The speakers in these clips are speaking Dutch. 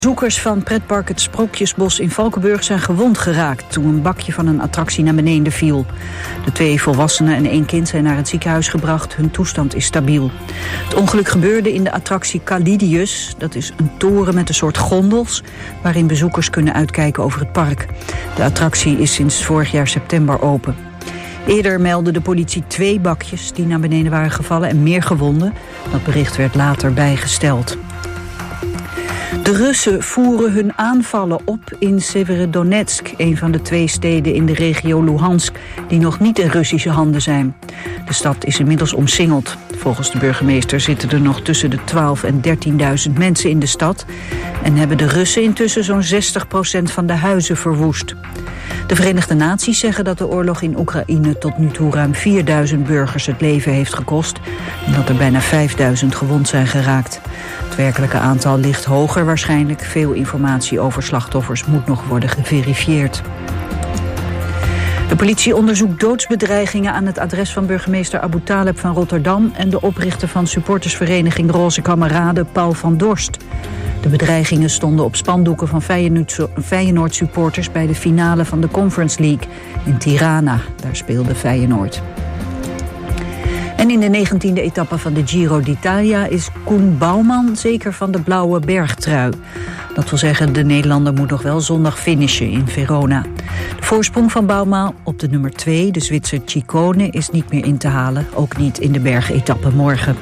Bezoekers van pretpark het Sprookjesbos in Valkenburg zijn gewond geraakt toen een bakje van een attractie naar beneden viel. De 2 volwassenen en 1 kind zijn naar het ziekenhuis gebracht. Hun toestand is stabiel. Het ongeluk gebeurde in de attractie Calidius. Dat is een toren met een soort gondels waarin bezoekers kunnen uitkijken over het park. De attractie is sinds vorig jaar september open. Eerder meldde de politie 2 bakjes die naar beneden waren gevallen en meer gewonden. Dat bericht werd later bijgesteld. De Russen voeren hun aanvallen op in Severodonetsk, een van de 2 steden in de regio Luhansk, die nog niet in Russische handen zijn. De stad is inmiddels omsingeld. Volgens de burgemeester zitten er nog tussen de 12.000 en 13.000 mensen in de stad en hebben de Russen intussen zo'n 60% van de huizen verwoest. De Verenigde Naties zeggen dat de oorlog in Oekraïne tot nu toe ruim 4.000 burgers het leven heeft gekost en dat er bijna 5.000 gewond zijn geraakt. Het werkelijke aantal ligt hoger waarschijnlijk. Veel informatie over slachtoffers moet nog worden geverifieerd. De politie onderzoekt doodsbedreigingen aan het adres van burgemeester Abu Taleb van Rotterdam en de oprichter van supportersvereniging Roze Kameraden Paul van Dorst. De bedreigingen stonden op spandoeken van Feyenoord-supporters bij de finale van de Conference League in Tirana. Daar speelde Feyenoord. En in de 19e etappe van de Giro d'Italia is Koen Bouwman zeker van de blauwe bergtrui. Dat wil zeggen, de Nederlander moet nog wel zondag finishen in Verona. De voorsprong van Bouwman op de nummer 2, de Zwitser Ciccone, is niet meer in te halen. Ook niet in de bergetappe morgen.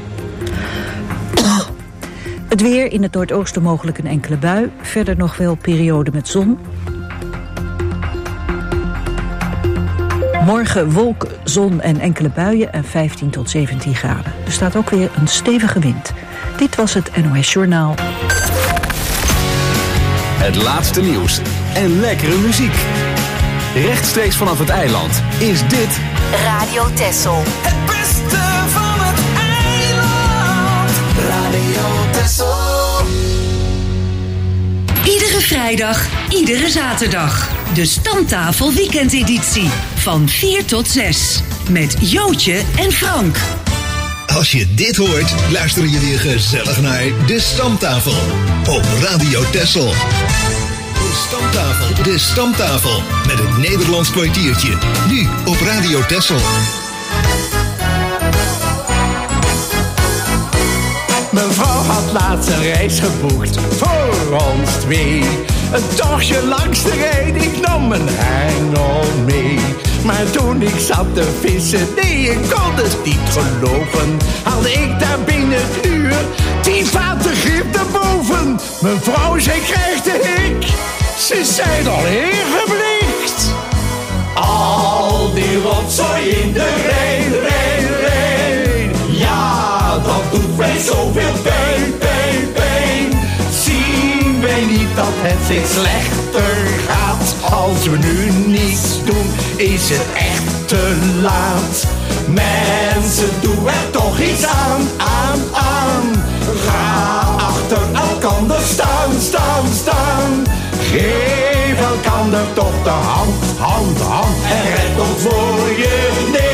Het weer, in het noordoosten mogelijk een enkele bui. Verder nog wel periode met zon. Morgen wolk, zon en enkele buien en 15 tot 17 graden. Er staat ook weer een stevige wind. Dit was het NOS Journaal. Het laatste nieuws en lekkere muziek. Rechtstreeks vanaf het eiland is dit Radio Texel. Het beste van het eiland. Radio Texel. Iedere vrijdag, iedere zaterdag. De Stamtafel Weekendeditie. Van 4 tot 6. Met Jootje en Frank. Als je dit hoort, luister je weer gezellig naar De Stamtafel. Op Radio Texel. De Stamtafel. Met het Nederlands kwartiertje. Nu op Radio Texel. Mijn vrouw had laatst een reis geboekt voor ons 2. Een tochtje langs de Rijn, ik nam mijn hengel mee. Maar toen ik zat te vissen, nee, ik kon het niet geloven. Haalde ik daar binnen het uur 10 vaten grip naar boven. Mijn vrouw, zij krijgt de hik. Ze zijn al ingeblikt. Al die rotzooi in de Rijn, Rijn, Rijn. Ja, dat doet mij zoveel pijn, pijn, pijn. Zien wij niet dat het steeds slechter gaat? Als we nu niets doen, is het echt te laat. Mensen, doe er toch iets aan, aan, aan. Ga achter elkander staan, staan, staan. Geef elkander toch de hand, hand, hand. En red ons voor je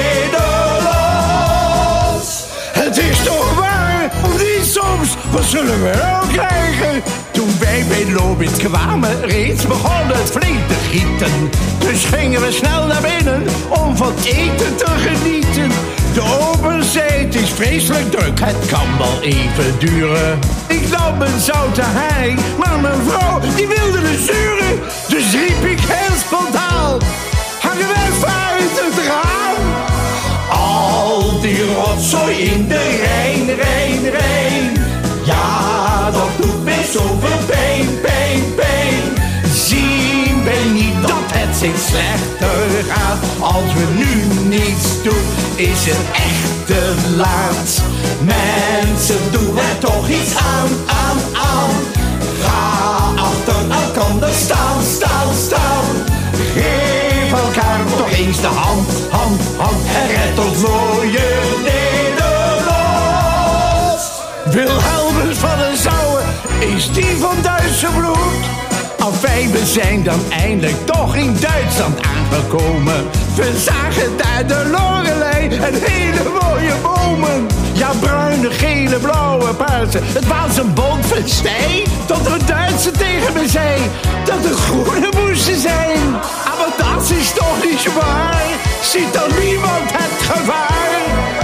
Nederlands. Het is toch waar, of niet soms? Wat zullen we wel krijgen? Toen wij bij Lobit kwamen, reeds begon het flink te gieten. Dus gingen we snel naar binnen om van eten te genieten. De ober zei, het is vreselijk druk, het kan wel even duren. Ik nam een zoute hei, maar mijn vrouw die wilde de zure. Dus riep ik heel spontaan, hangen wij uit het raam. Al die rotzooi in de Rijn, Rijn, Rijn. Ja, dat doet mij zoveel pijn, pijn, pijn. Zien wij niet dat het steeds slechter gaat? Als we nu niets doen, is het echt te laat. Mensen, doe er toch iets aan, aan, aan. Ga achter elkander staan, staan, staan. Geef elkaar toch eens de hand, hand, hand. En red ons voor je Nederland. Wilhelmus van den Sauer, is die van Duitse bloed? Afijn, we zijn dan eindelijk toch in Duitsland aangekomen. We zagen daar de Lorelei en hele mooie bomen. Ja, bruine, gele, blauwe, paarse. Het was een bonfestijn. Tot een Duitse tegen me zei dat de groene moesten zijn. Maar dat is toch niet waar? Ziet dan niemand het gevaar?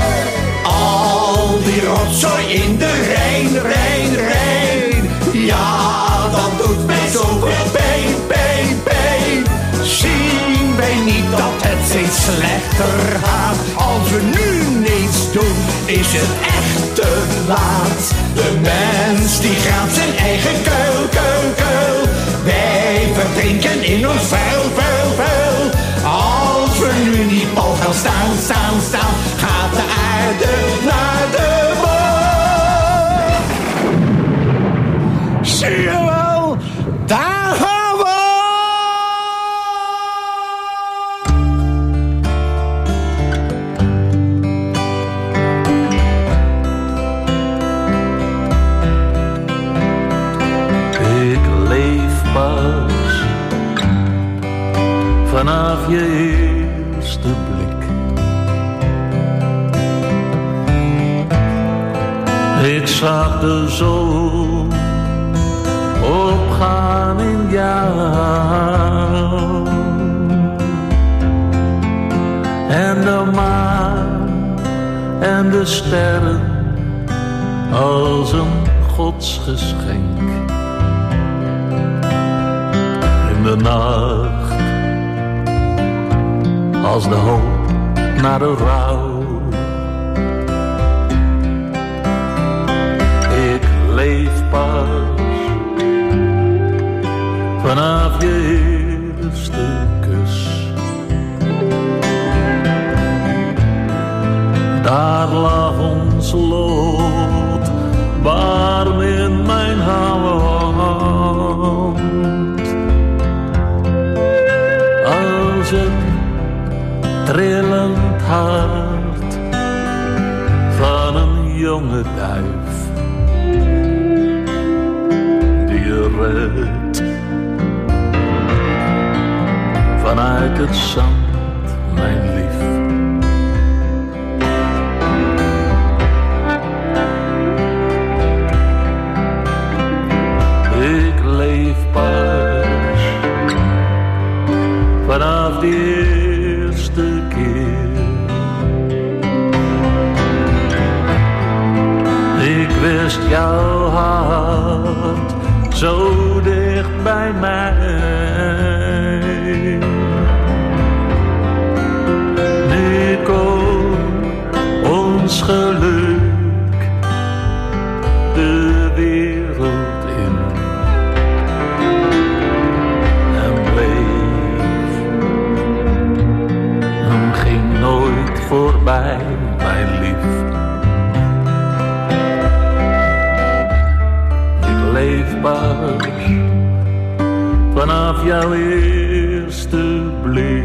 Al die rotzooi in de Rijn, Rijn, Rijn. Ja, dat doet mij zoveel pijn, pijn, pijn. Zien wij niet dat het steeds slechter gaat? Als we nu niets doen, is het echt te laat. De mens die graaft zijn eigen kuil, kuil, kuil. Wij verdrinken in ons vuil, vuil, vuil. Als we nu niet pal gaan staan, staan, staan, gaat de aarde naar de maan. Zie je wel, daar gaan we! Ik leef pas vanaf je eerste blik. Ik zag de zon opgaan in jou en de maan en de sterren als een godsgeschenk. In de nacht als de hoop naar de rouw. Ik leef pas vanaf je eerste kus. Daar lag ons lot warm in mijn hand. Als het trillend hart van een jonge duif die je redt vanuit het zand, mijn lief. Ik leef pas vanaf die eerste keer. Ik wist jouw hart zo dicht bij mij. Nu komt ons geluk de wereld in en bleef en ging nooit voorbij, mijn lief. Ik leef pas vanaf jouw eerste blik.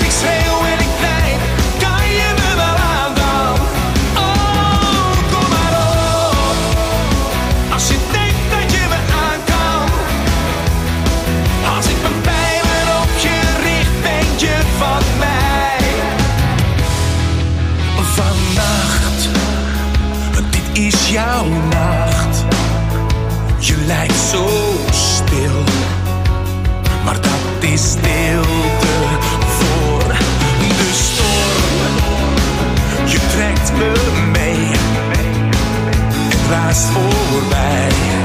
Kom maar jouw nacht. Je lijkt zo stil, maar dat is stilte voor de storm. Je trekt me mee, het raast voorbij.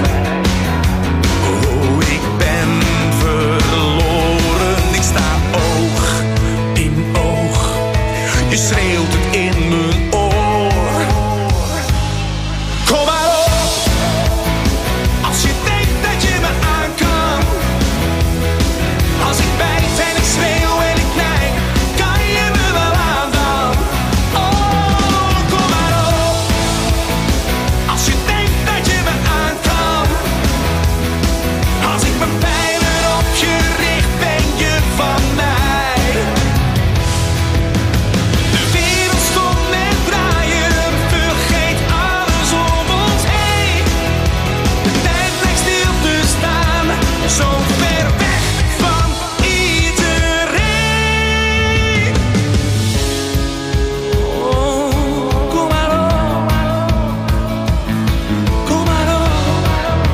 Oh, ik ben verloren, ik sta oog in oog. Je schreeuwt het in mijn oor. Kom maar op, als je denkt dat je me aan kan. Als ik bijt en ik schreeuw en ik knijp, kan je me wel aan dan. Oh, kom maar op, als je denkt dat je me aan kan. Als ik mijn pijlen op je richt, ben je van mij. De wereld stopt met draaien, vergeet alles om ons heen. De tijd lijkt stil te staan, zo ver weg van iedereen. Oh, kom maar op, kom maar op,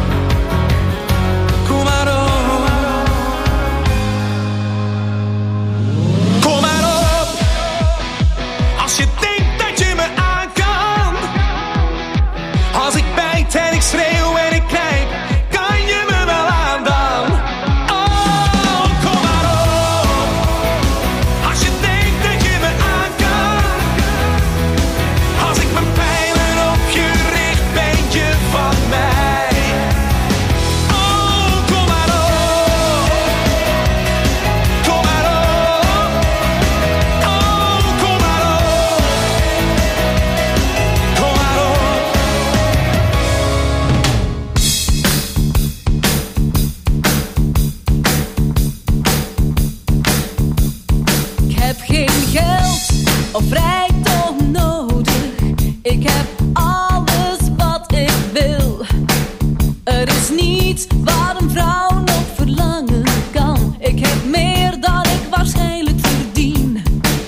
kom maar op. Kom maar op, als je denkt dat je me aan kan. Als ik bijt en ik schreeuw en ik knijp, kan je me wel aan dan. Oh, kom maar op, als je denkt dat je me aan kan. Als ik mijn pijlen op je richt, ben je van mij. Oh, kom maar op, kom maar op. Oh, kom maar op, kom maar op. Ik heb geen geld of rijkdom nodig. Ik heb alles wat ik wil. Er is niets waar een vrouw nog verlangen kan. Ik heb meer dan ik waarschijnlijk verdien.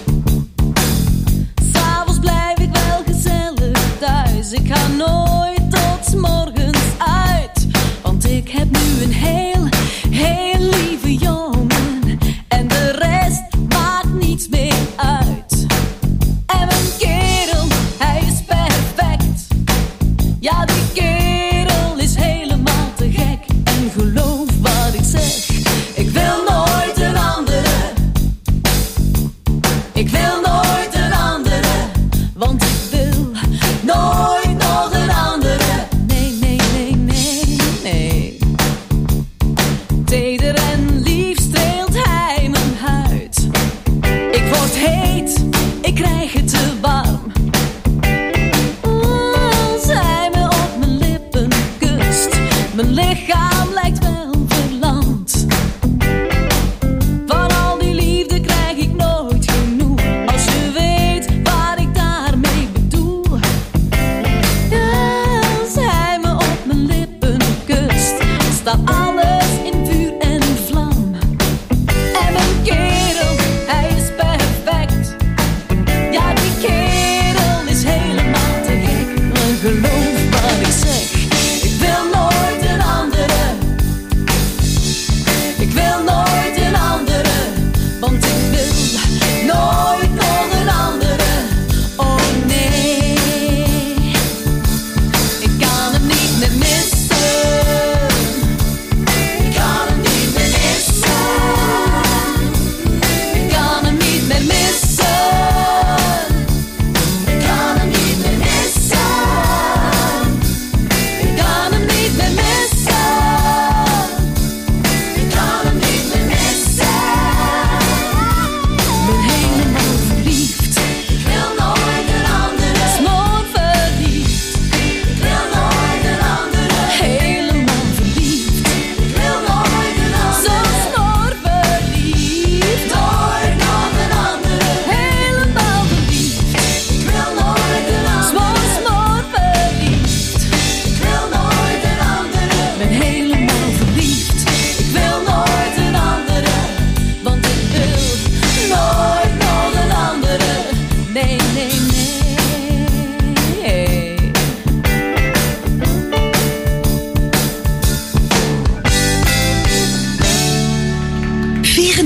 'S Avonds blijf ik wel gezellig thuis. Ik ga nooit tot 's morgens uit. Want ik heb nu een heel, heel lieve jongen. En de rest maakt niets meer uit. En mijn kerel, hij is perfect. Ja, die kerel is helemaal te gek. En geloof wat ik zeg, ik wil nooit een andere. Ik wil nooit een andere. Want ik wil nooit nog een andere. Nee, nee.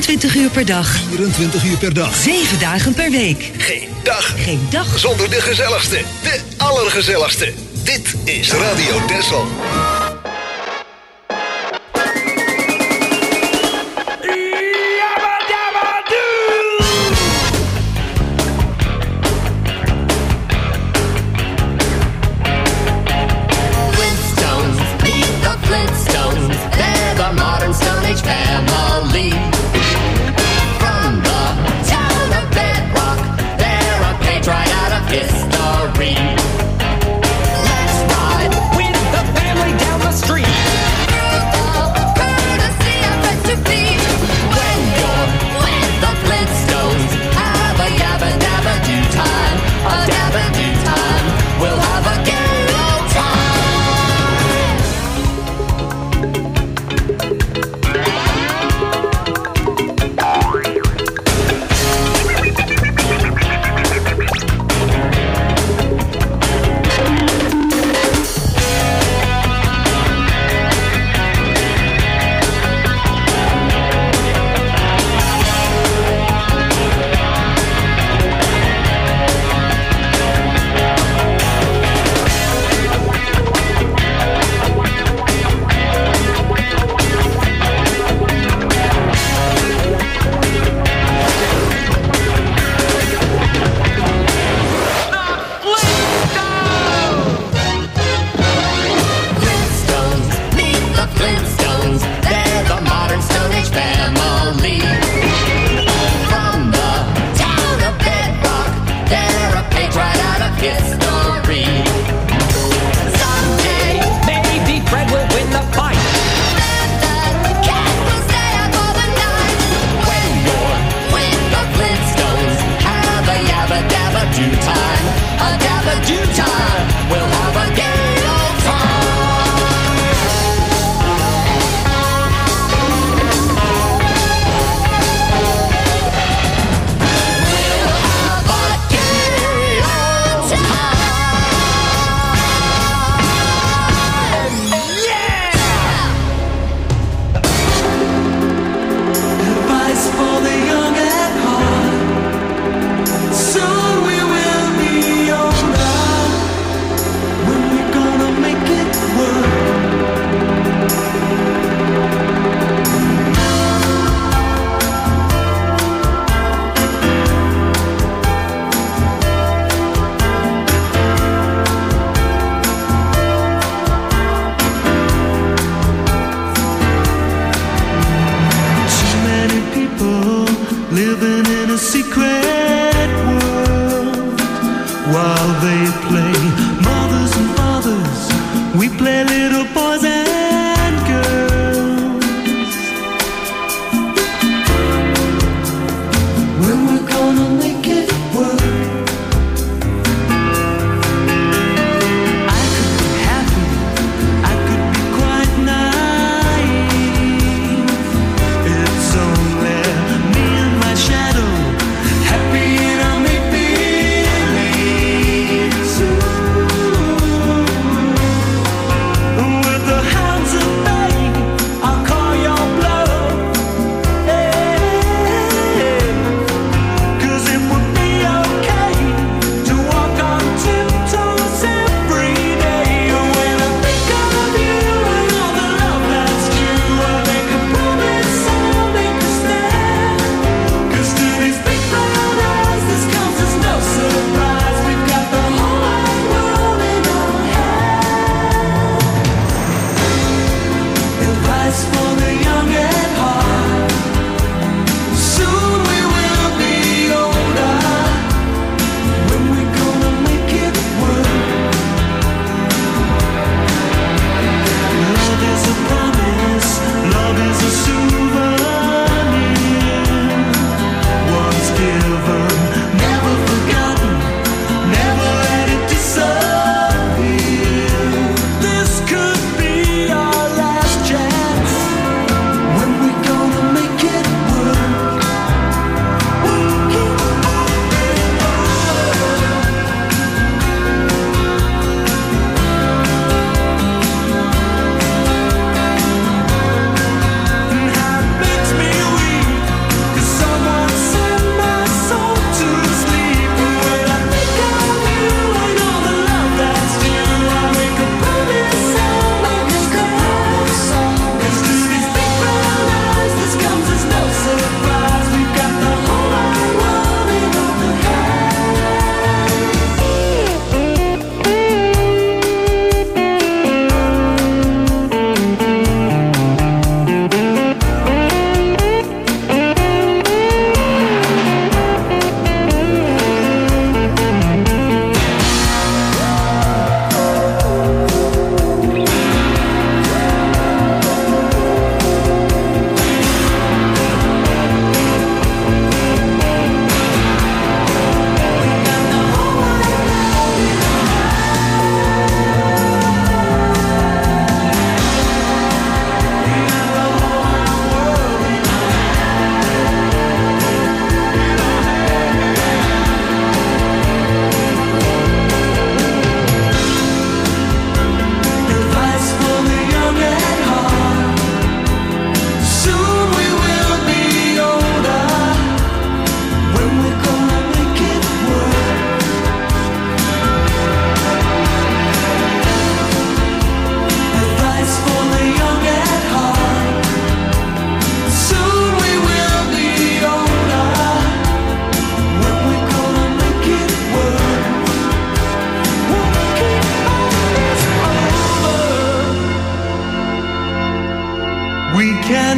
24 uur per dag. 24 uur per dag. 7 dagen per week. Geen dag. Geen dag zonder de gezelligste. De allergezelligste. Dit is Radio Texel. Family from the town of Bedrock, they're a page right out of history. Let's ride with the family down the street. Courtesy of Mississippi. When you're with the Flintstones, have a yabba dabba do time, a dabba do time. We'll have a gay old time.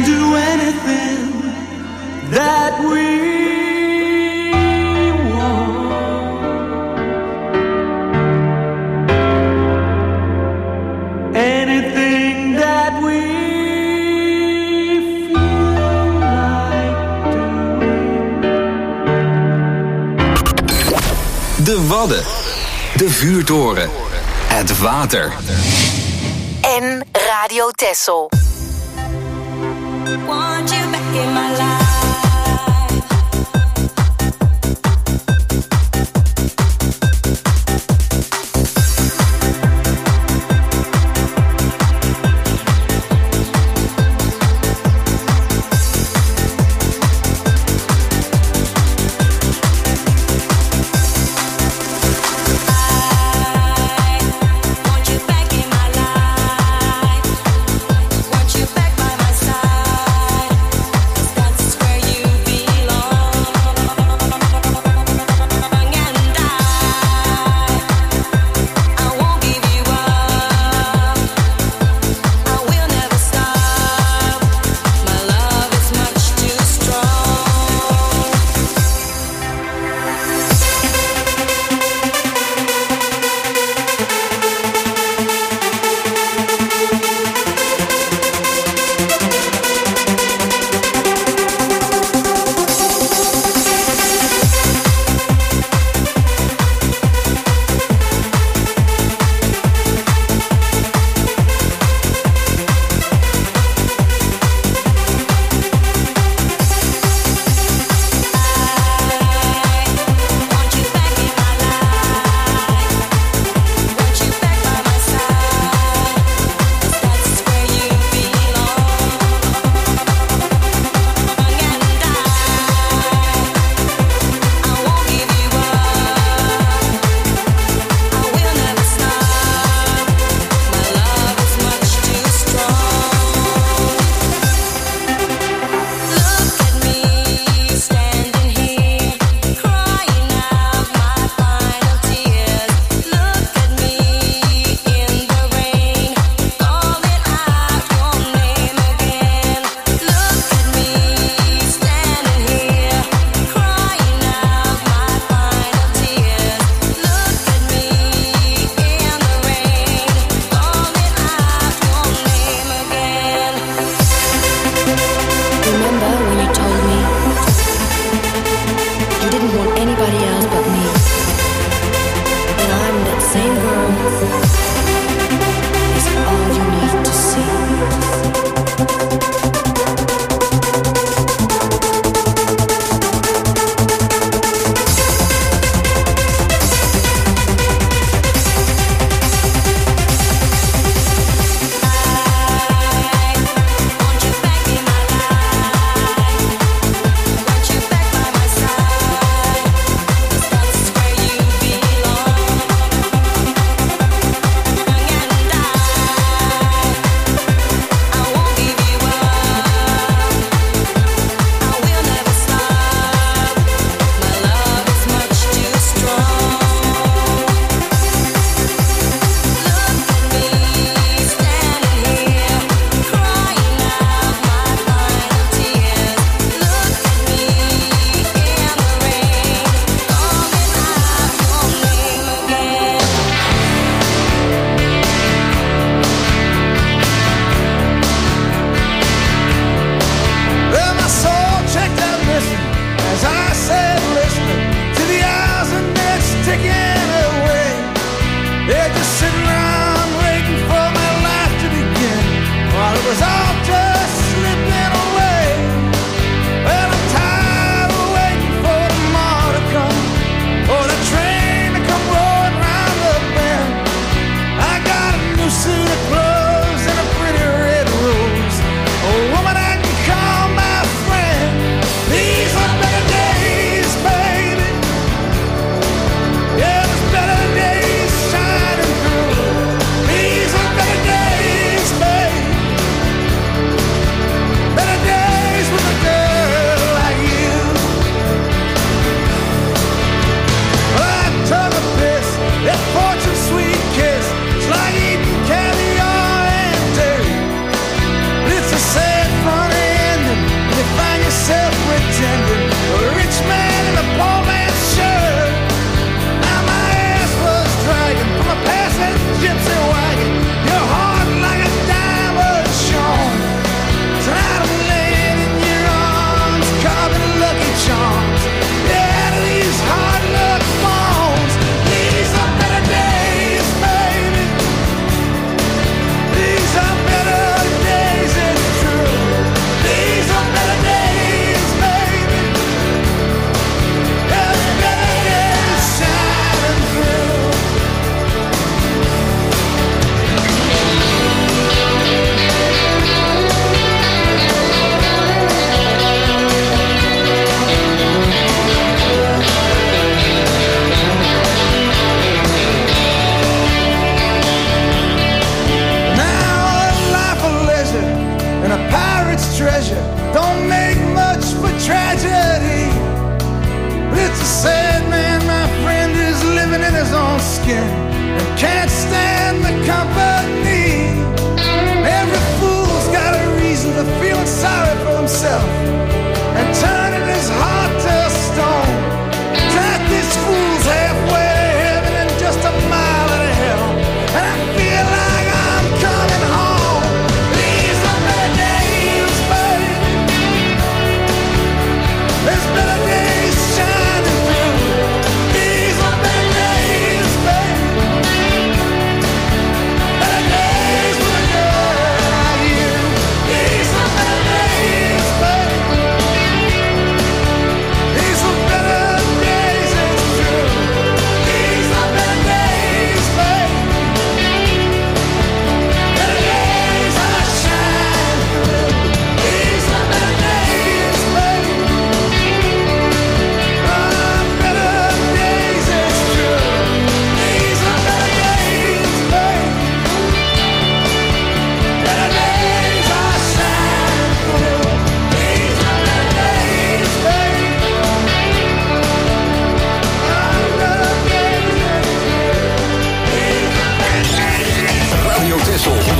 can do anything that we want. Anything that we feel like doing. De Wadden, de vuurtoren, het water. En Radio Texel. Want you back in my life.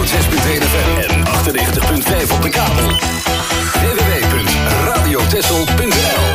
106.1 FM en 98.5 op de kabel. www.radiotessel.nl.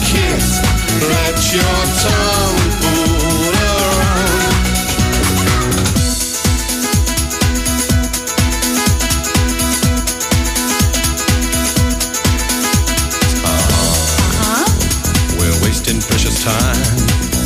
Let your tongue fool around.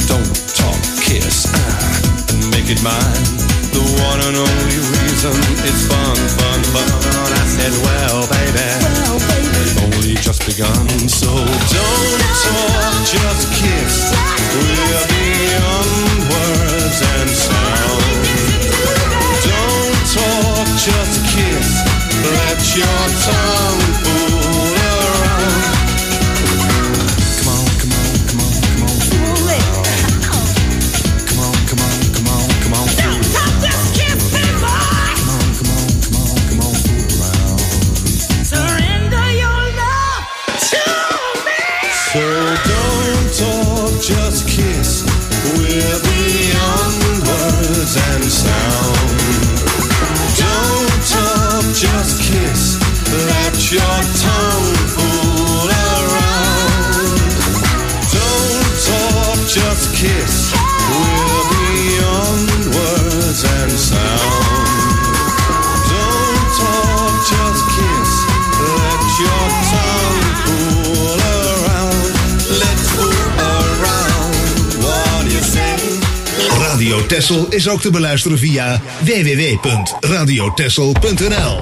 don't talk, kiss, and make it mine. The one and only reason it's fun, fun, fun. I said, well, baby, it's only just begun. So don't talk, just kiss. We're beyond words and sound. Don't talk, just kiss. Let your tongue fool around. Come on, come on, come on, come on, fool around. Come on, come on, come on, come on, fool around. Just kiss me, boy. Come on, come on, come on, come on, fool around. Surrender your love to me. So don't talk, just kiss. We're beyond words and sound. Don't talk, just kiss. Let your tongue fool around. Don't talk, just kiss. We're beyond words and sound. Don't talk, just kiss. Let your tongue fool around. Let's fool around. What do you say? Radio Texel is ook te beluisteren via www.radiotexel.nl.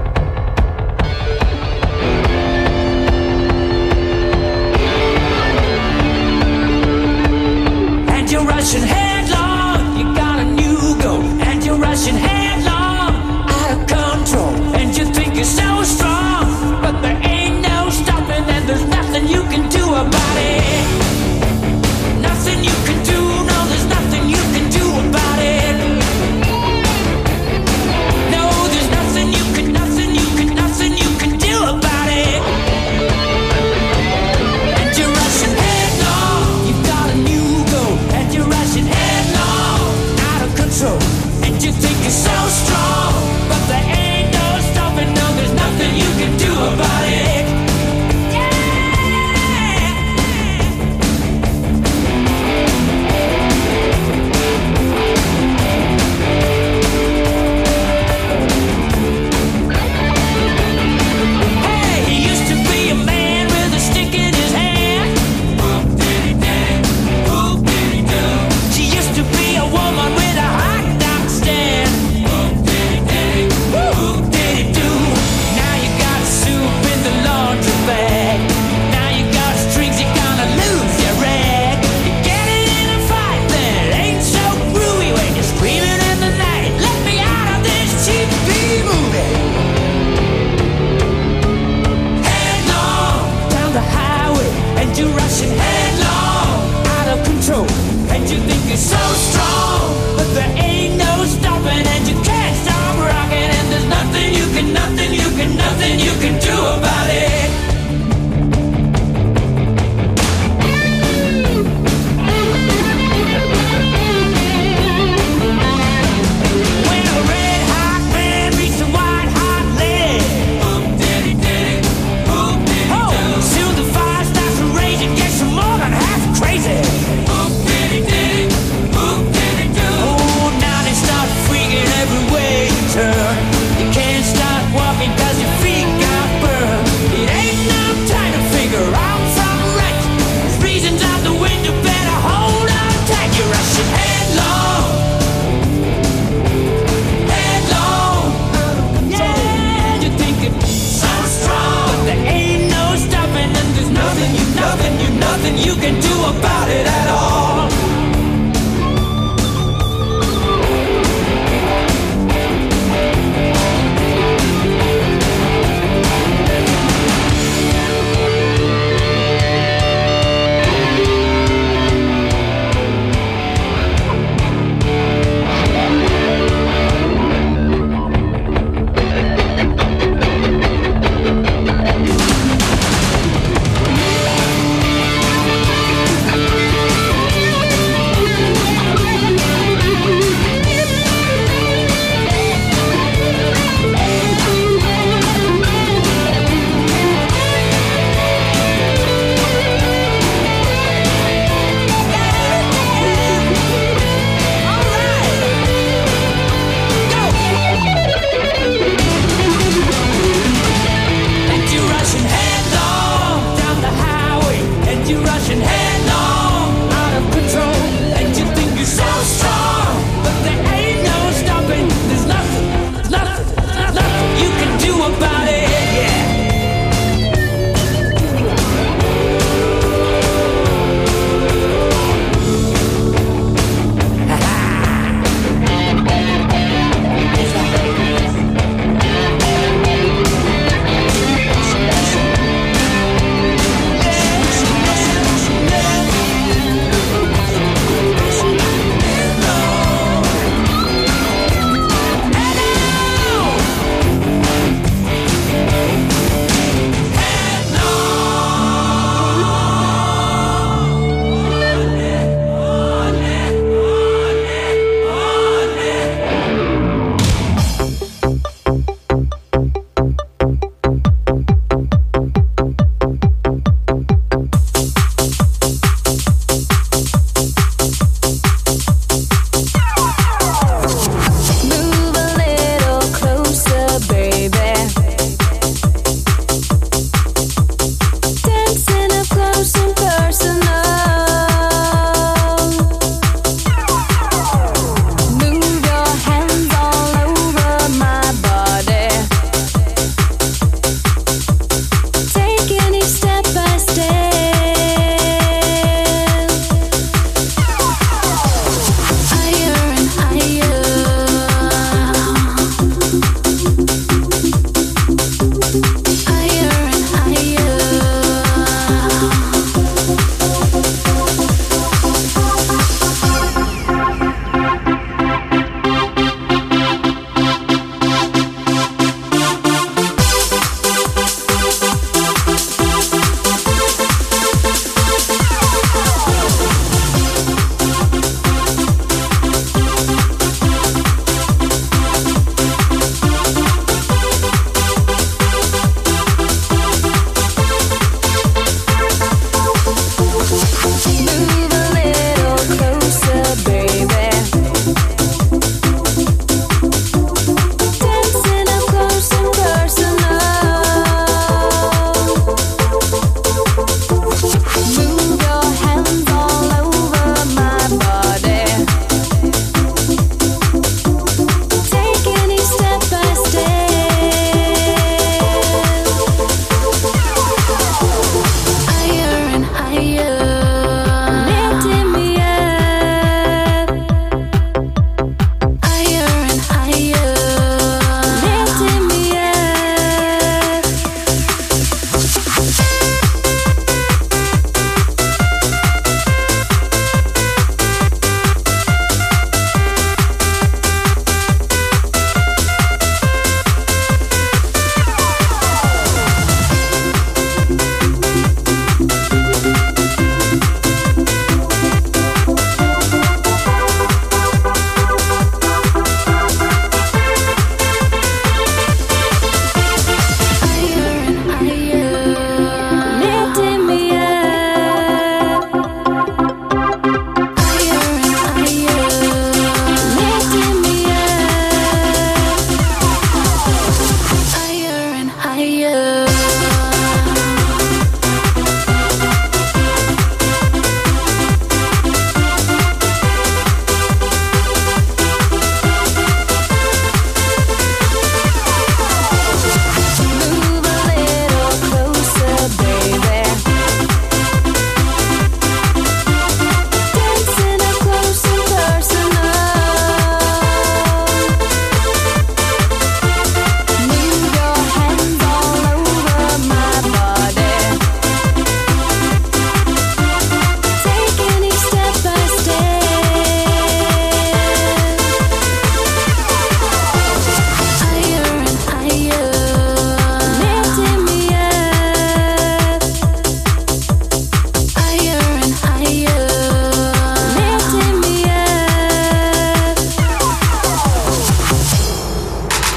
And you're rushing headlong, you got a new go. And you're rushing headlong, out of control. And you think you're so strong, but there ain't no stopping, and there's nothing you can do about it. Nothing you can do, no, there's nothing you can do about it. No, there's nothing you can do about it. And you're rushing headlong, you've got a new go. And you're rushing headlong.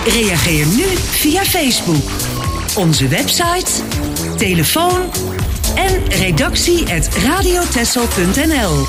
Reageer nu via Facebook. Onze website, telefoon en redactie@radiotessel.nl.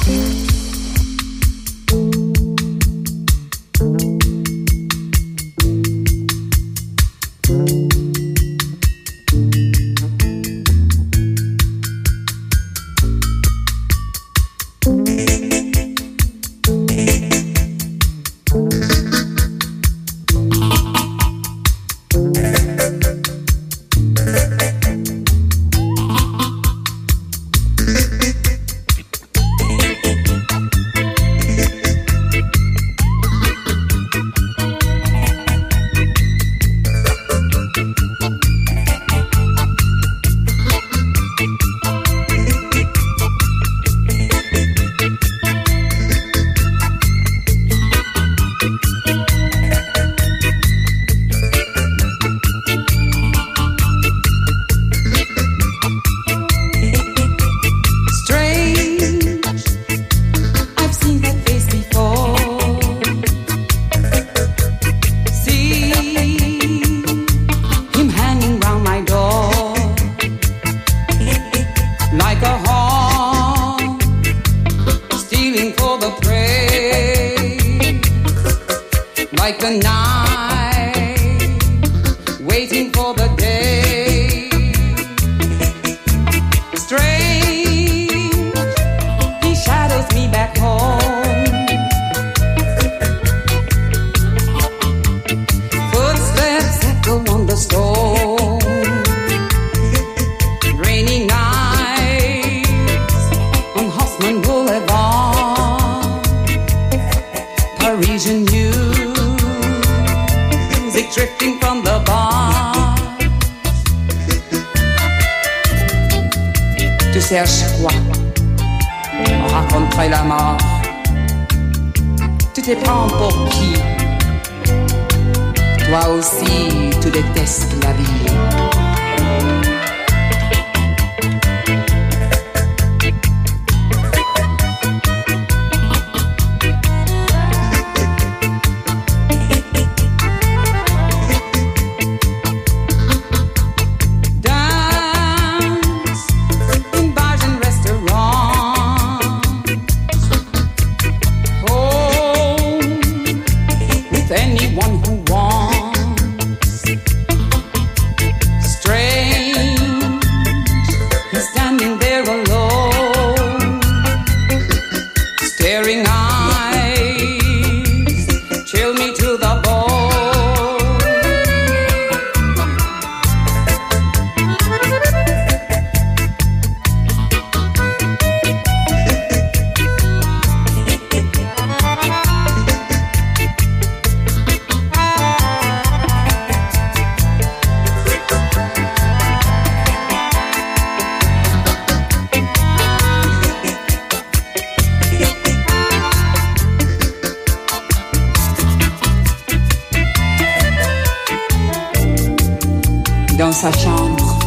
Dans sa chambre,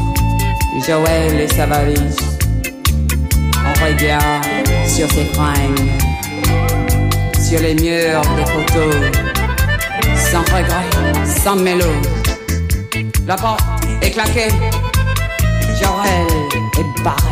Joël et sa valise. On regarde sur ses fringues, sur les murs des photos, sans regret, sans mélo. La porte est claquée, Joël est barré.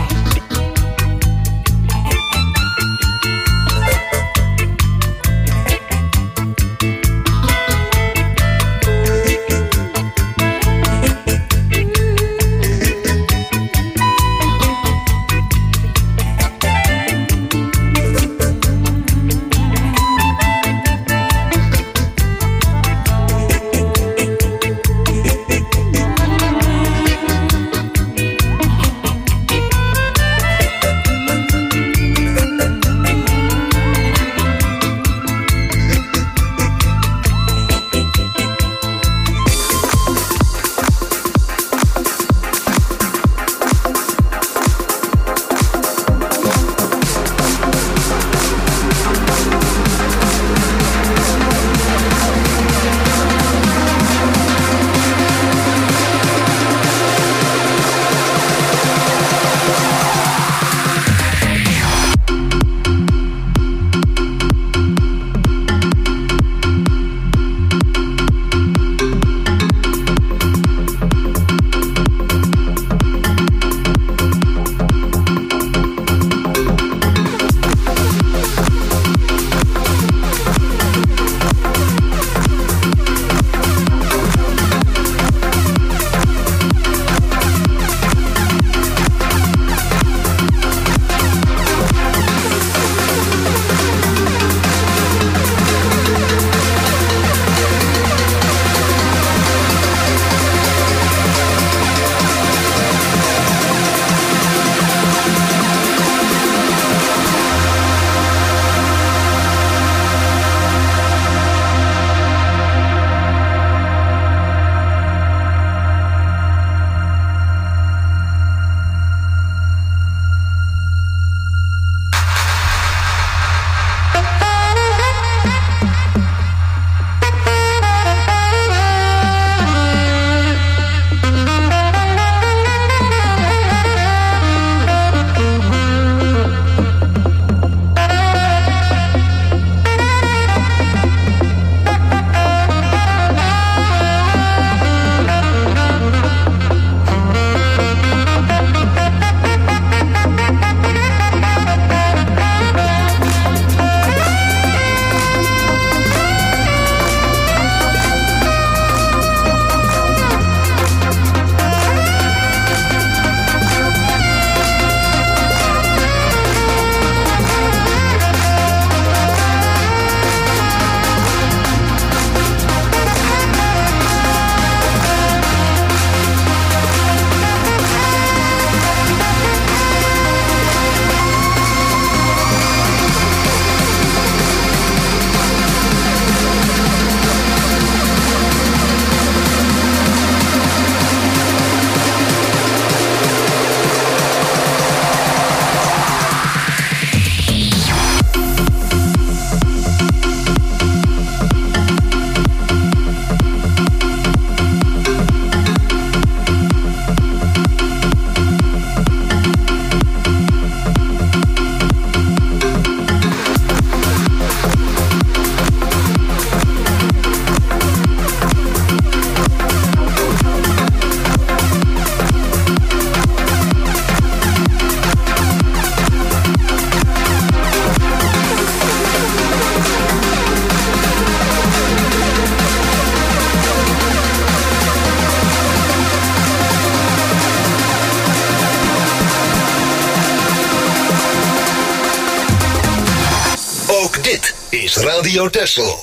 is Radio Texel.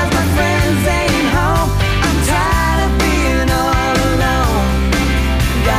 Got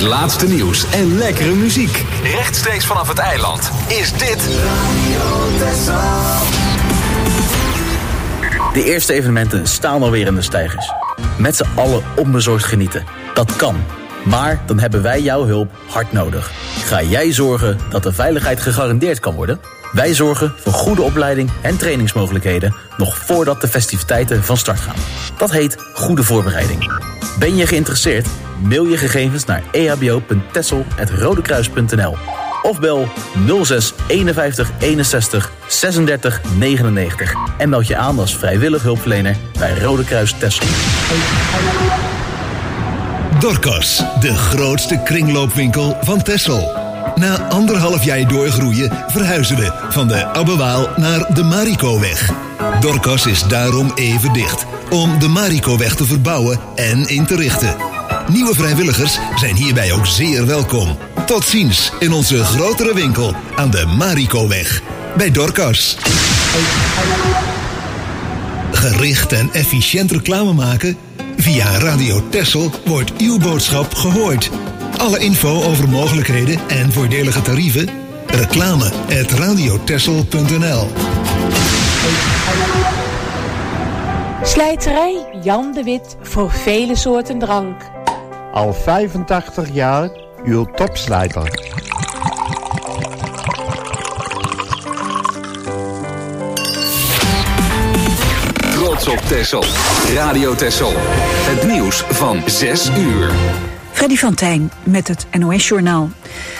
laatste nieuws en lekkere muziek. Rechtstreeks vanaf het eiland is dit Radio Texel. De eerste evenementen staan alweer in de steigers. Met z'n allen onbezorgd genieten. Dat kan. Maar dan hebben wij jouw hulp hard nodig. Ga jij zorgen dat de veiligheid gegarandeerd kan worden? Wij zorgen voor goede opleiding en trainingsmogelijkheden nog voordat de festiviteiten van start gaan. Dat heet goede voorbereiding. Ben je geïnteresseerd? Mail je gegevens naar ehbo.texel@rodekruis.nl of bel 06 51 61 36 99 en meld je aan als vrijwillig hulpverlener bij Rode Kruis Texel. Dorcas, de grootste kringloopwinkel van Texel. Na 1,5 jaar doorgroeien verhuizen we van de Abbewaal naar de Marikoweg. Dorcas is daarom even dicht, om de Marikoweg te verbouwen en in te richten. Nieuwe vrijwilligers zijn hierbij ook zeer welkom. Tot ziens in onze grotere winkel aan de Marikoweg. Bij Dorcas. Gericht en efficiënt reclame maken? Via Radio Texel wordt uw boodschap gehoord. Alle info over mogelijkheden en voordelige tarieven? reclame@radiotexel.nl. Slijterij Jan de Wit voor vele soorten drank. Al 85 jaar uw topslijter. Trots op Texel. Radio Texel. Het nieuws van 6 uur. Freddy van Tijn met het NOS-journaal.